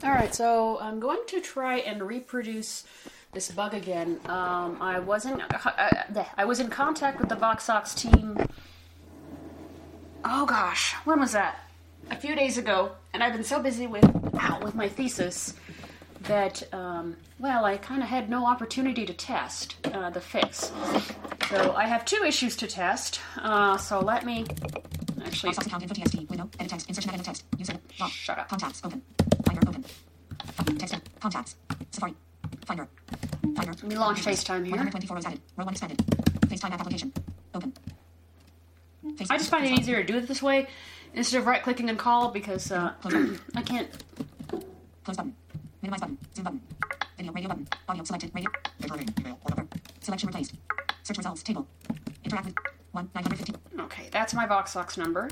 Alright, so I'm going to try and reproduce this bug again. I was in contact with the VoxOx team. Oh gosh, when was that? A few days ago, and I've been so busy with my thesis that, I kind of had no opportunity to test the fix. So I have two issues to test, so let me actually... VoxOx account info txt, window, edit text, insertion edit text, user, log, shut up. contacts, open, finder, open, text, contacts, Safari, finder, Let me launch FaceTime here. 124 rows added, row 1 expanded, FaceTime app application, open. I just find it easier to do it this way instead of right-clicking and call because I can't... Close button, minimize button, zoom button, video, radio button, audio selected, radio, selection replaced, search results table, interact with 1-950. Okay, that's my VoxOx number.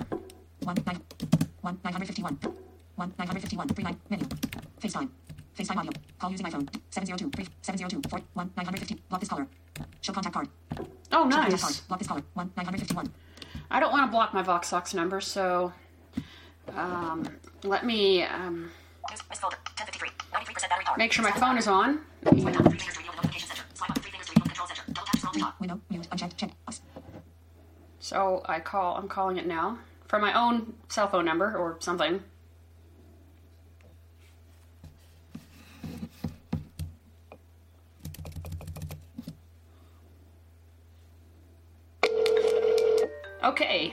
1-951, 1-951, 39, menu, FaceTime audio, call using iPhone, 702, block this caller, show contact card. Oh, nice. Show contact card, block this caller, 1-951. I don't want to block my VoxOx number, so let me folder, 1053, 93% battery power. make sure my phone is on. Window, mute, unchecked, check, box. So I'm calling it now from my own cell phone number or something. Okay.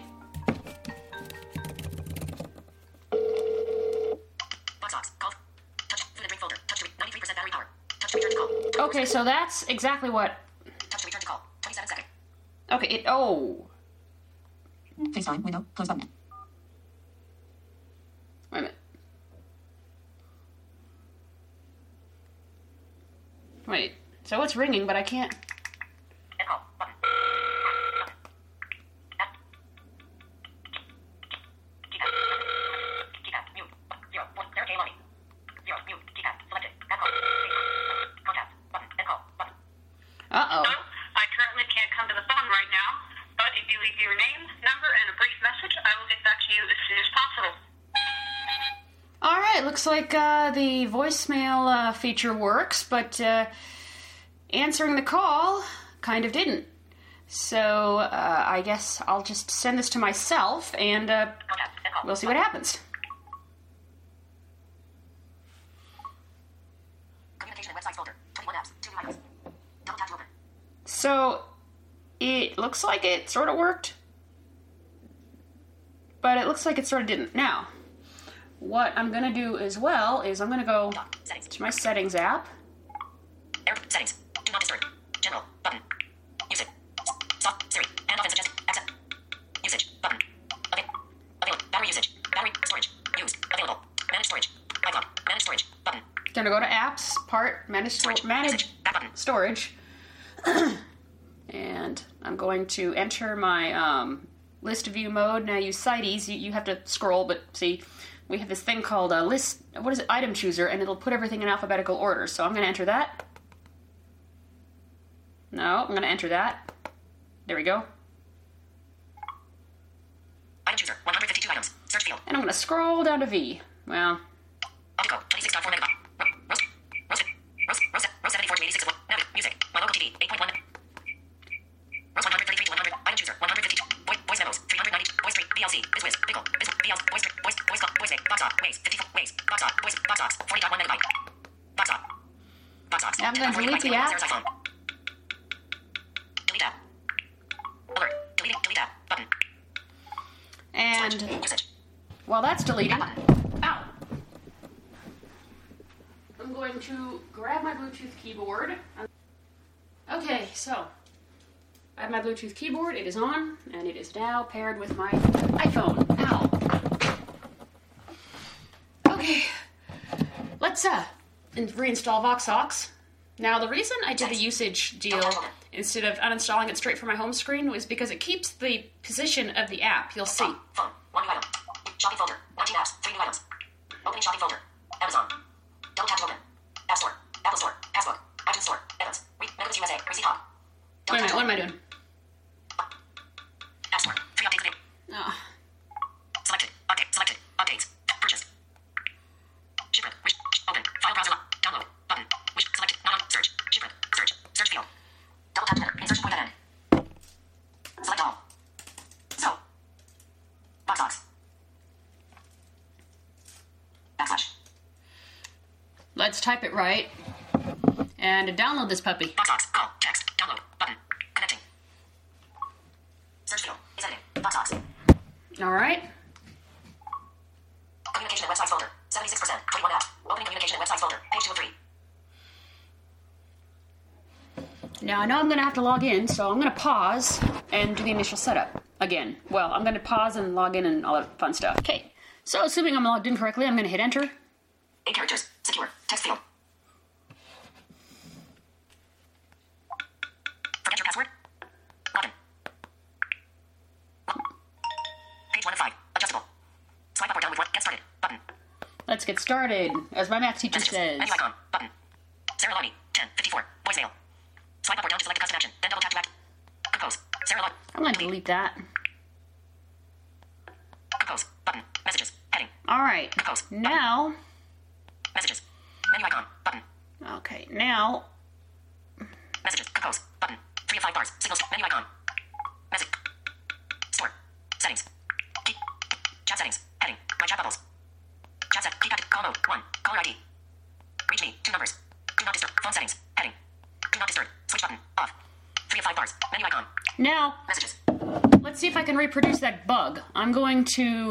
VoxOx, call, touch, food and drink folder, touch to 93% battery power, touch to return to call. Okay, so that's exactly what... Touch to return to call, 27 seconds. Okay, FaceTime, window, close button. Wait a minute. Wait, so it's ringing, but I can't... End call, button. Keypad, mute, 0, 1, there, K money. 0, mute, keypad, selected, end call, contact, button, end call, button. Uh-oh. No, I currently can't come to the phone right now, but if you leave your name, number, and a brief message, I will get back to you as soon as possible. All right, looks like the voicemail feature works, but answering the call kind of didn't. So I guess I'll just send this to myself, and we'll see what happens. Communication and websites folder, 21 apps, 2 items. Double tap to open. So it looks like it sort of worked, but it looks like it sort of didn't. Now, what I'm going to do as well is I'm going to go to my settings app. Settings, do not disturb, general, button, music, soft, Siri, hand off and suggest, accent, usage, button, available, battery usage, battery, storage, used, available, manage storage, iCloud, manage storage, button. Going to go to apps, part, manage back button. storage, and I'm going to enter my list view mode. Now use CITES, you have to scroll, but see, we have this thing called a list, item chooser, and it'll put everything in alphabetical order. So I'm going to enter that. No, I'm going to enter that. There we go. Item chooser, 152 items, search field. And I'm going to scroll down to V. Well, Audio code, 26.4 megabyte. Row 74 to 86 music, my local TV, 8.1. Rows 133 to 100, item chooser, 152. Voice memos, 390, voice tree, VLC, BizWiz, Bickle, VLC, voice VoxOx, Waze, 54, Waze, VoxOx, 40.1 megabyte. VoxOx. I'm going to delete the app. Delete app. Alert, delete app, button. And Usage. while that's deleting, ow! I'm going to grab my Bluetooth keyboard. Okay, so I have my Bluetooth keyboard. It is on, and it is now paired with my iPhone. Ow! Okay, let's reinstall VoxOx. Now, the reason I did the usage deal instead of uninstalling it straight from my home screen was because it keeps the position of the app. You'll see. Phone, 1 new item. Shopping folder, 19 apps, 3 new items. Opening shopping folder. Amazon. Double tap to open. App Store, Apple Store, Passbook, iTunes Store, Evans, Megabooks USA, Receipt Hub. Wait a minute, what am I doing? App Store, 3 updates new. Oh. Selected, updates, updates. Purchase. Shipment, open. let's type it right and download this puppy. VoxOx. Call. Text. Download. Button. Connecting. Search field. Is editing. VoxOx. All right. Communication and websites folder. 76%. 21 apps. Opening communication and websites folder. Page 2 of 3. Now I know I'm going to have to log in, so I'm going to pause and do the initial setup again. Well, I'm going to pause and log in and all that fun stuff. Okay. So assuming I'm logged in correctly, I'm going to hit enter. 8 characters. Secure. Text field. Forget your password. Login. Page 1 of 5. Adjustable. Swipe up or down with what? Get started. Button. Let's get started, as my math teacher Messages. says. Menu icon. Button. Sarah Lonnie. 10:54. Voicemail. Swipe up or down to select a custom action. Then double tap to act. Compose. Sarah Lonnie. I'm going to delete that. Compose. Button. Messages. Heading. All right. Compose. Now, Messages. Menu icon. Button. okay, now, Messages. Compose. Button. 3 of 5 bars. Signals. Menu icon. Message. Store. Settings. Key. Chat settings. Heading. My chat bubbles. Chat set. Keypad. Call mode. 1. Caller ID. Reach me. 2 numbers. Do not disturb. Phone settings. Heading. Do not disturb. Switch button. Off. 3 of 5 bars. Menu icon. now, Messages. let's see if I can reproduce that bug. I'm going to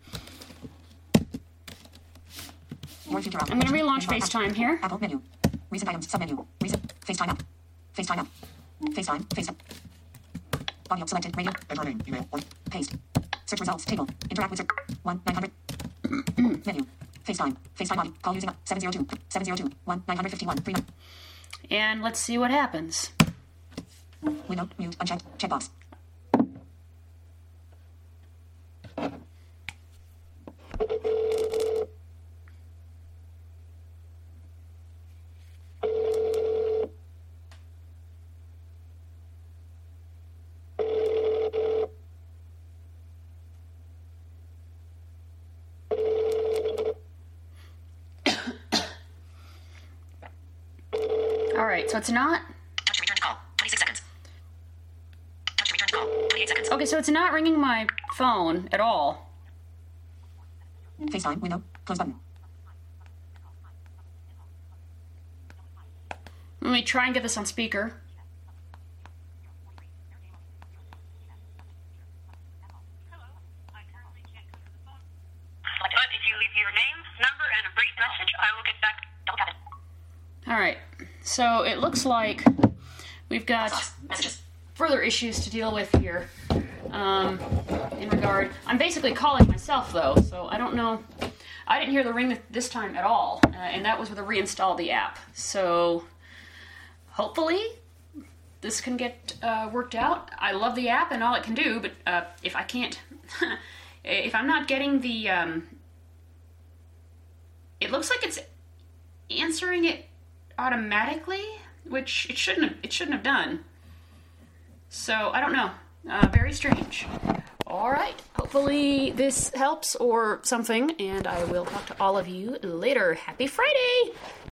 relaunch FaceTime here. Apple menu. Recent items. Submenu. Recent. FaceTime app. FaceTime app. FaceTime. FaceTime. Audio selected. Radio. Returning. Email. Paste. Search results. Table. Interact with search. 1-900. Menu. FaceTime. FaceTime audio. Call using 702. 702. 1-951. 3. And let's see what happens. Window. Mute. Unchecked. Checkbox. All right, so it's not... Touch to return to call. 26 seconds. Touch to return to call. 28 seconds. Okay, so it's not ringing my phone at all. FaceTime. Window. Close button. Let me try and get this on speaker. But if you leave your name, number, and a brief message, I will get back. Double tap it. All right, so it looks like we've got Messages. further issues to deal with here. In regard, I'm basically calling myself though, so I don't know. I didn't hear the ring this time at all, and that was with a reinstall of the app. So hopefully this can get worked out. I love the app and all it can do, but if I can't, if I'm not getting the, it looks like it's answering it automatically, which it shouldn't have done. So I don't know. Very strange. All right. Hopefully this helps or something, and I will talk to all of you later. Happy Friday!